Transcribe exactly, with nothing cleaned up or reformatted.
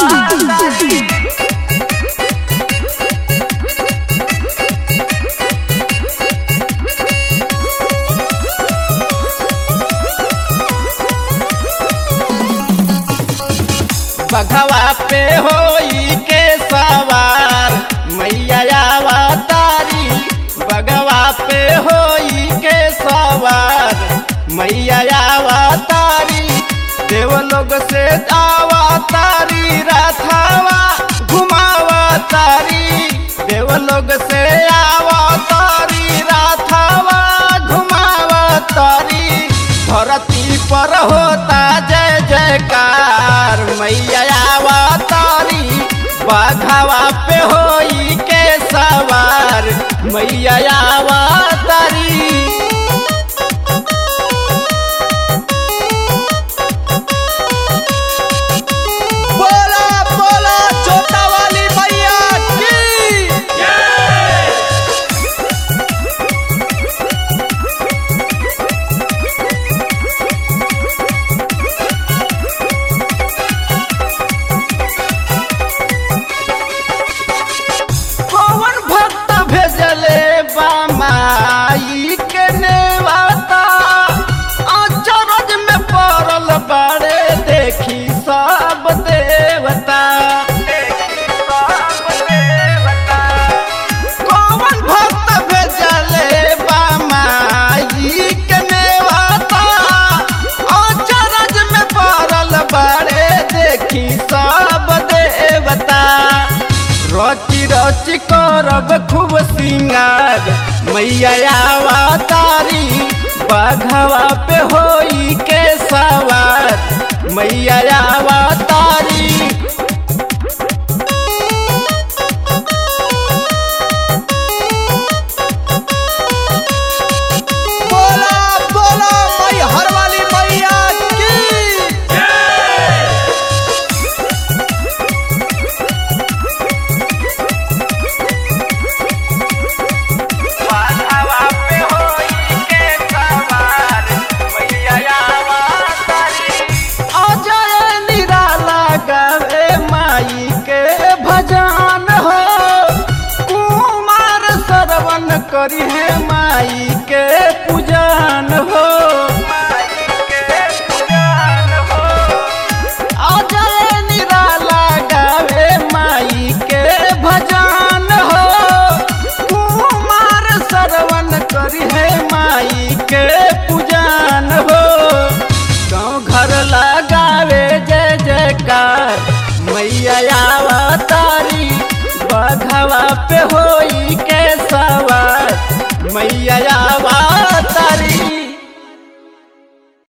बघवा पे होई के सवार मैया अवतारी। बघवा पे होई के सवार मैया अवतारी। देवलोग से अवतारी रथवा घुमावतारी। देवलोग से अवतारी रथवा घुमावतारी। धरती पर होता जय जयकार मैया अवतारी। बघवा पे होई के सवार मैया अवतारी। बोला बोला छोटा वाली मैया की कौन भक्त भेजले बामाई के नेवाता। अचरज में पड़ल बाड़े देखी सब देवता। कौन भक्त भेजले बामाई के नेवाता। अचरज में पड़ल बाड़े देखी सब देवता। रची रची करब खूब सिंगार मैया अवतारी। बघवा पे होई के सवार मैया अवतारी। बोला बोला मैहर वाली मैया की बघवा पे होई के सवार मैया अवतारी। अजय निराला गावे माई के भजन हो। कुमार श्रवण करी है माई के पूजन हो। अजय निराला गावे माई के भजन हो। कुमार श्रवण करी है माई के पूजन हो। गाँव घर लगावे जय जयकार मैया अवतारी। बघवा पे होई के सवार मैया